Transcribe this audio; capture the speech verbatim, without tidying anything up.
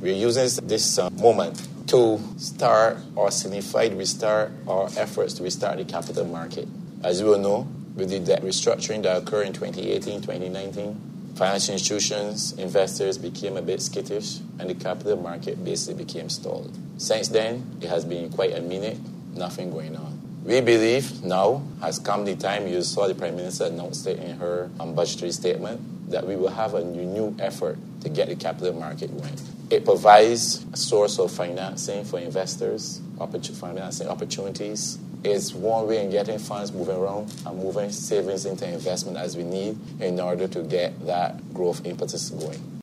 We're using this uh, moment to start or signify to restart our efforts to restart the capital market. As you will know, with the debt restructuring that occurred in twenty eighteen, twenty nineteen, financial institutions, investors became a bit skittish, and the capital market basically became stalled. Since then, it has been quite a minute, nothing going on. We believe now has come the time, you saw the Prime Minister announced it in her um, budgetary statement, that we will have a new, new effort to get the capital market going. It provides a source of financing for investors, opportun- financing opportunities. It's one way in getting funds moving around and moving savings into investment as we need in order to get that growth impetus going.